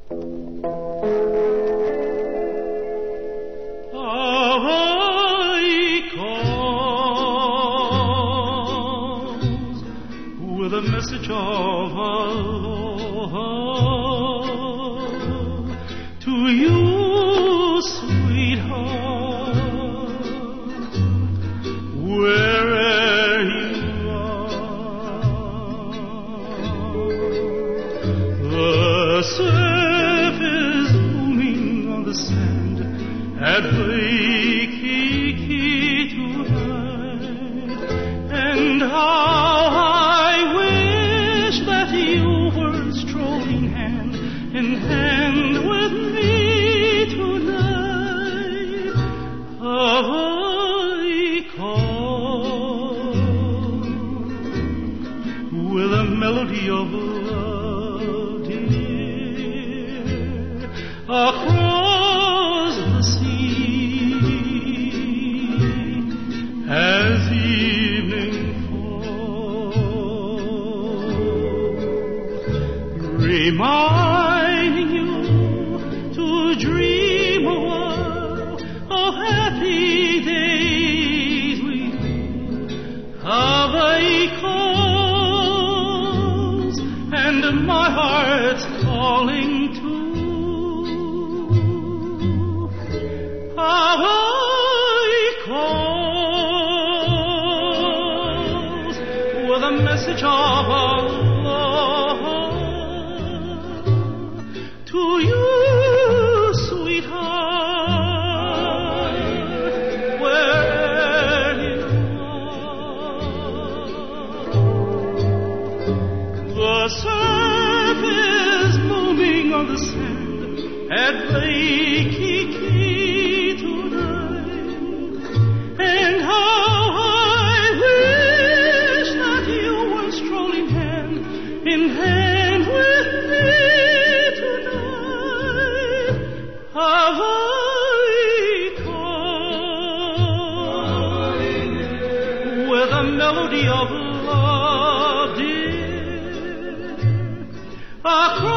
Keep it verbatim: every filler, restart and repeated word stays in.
With a message of love to you, sweetheart, wherever you are. The surf is booming on the sand at Waikiki tonight, and how in hand with me tonight. Hawaii calls with a melody of love, dear, across the sea as evening falls. Remind dream a while of happy days we Hawaii calls, and my heart's calling too. Hawaii calls with a message of love to you, the surf is moving on the sand at Waikiki tonight, and how I wish that you were strolling hand in hand with me tonight. Hawaii calls with a melody of love, dear, across